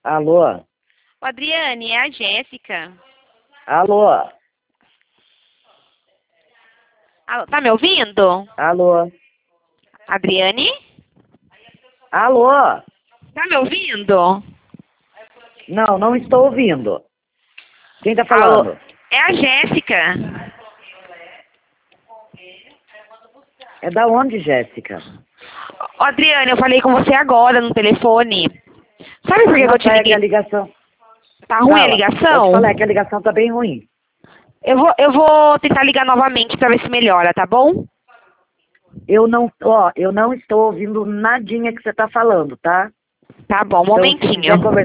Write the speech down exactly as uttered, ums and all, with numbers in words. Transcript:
Alô? Ô, Adriane, é a Jéssica. Alô? Alô, tá me ouvindo? Alô? Adriane? Alô? Tá me ouvindo? Não, não estou ouvindo. Quem tá Alô? falando? É a Jéssica. É da onde, Jéssica? Ô, Adriane, eu falei com você agora no telefone. Sabe por que, que Não, eu te tá, é que a liguei? ligação... Tá ruim a Fala. Pode ligação? falar, é que a ligação tá bem ruim. Eu vou, eu vou tentar ligar novamente pra ver se melhora, tá bom? Eu não, ó, eu não estou ouvindo nadinha que você tá falando, tá? Tá bom, um Então, se quiser momentinho. conversar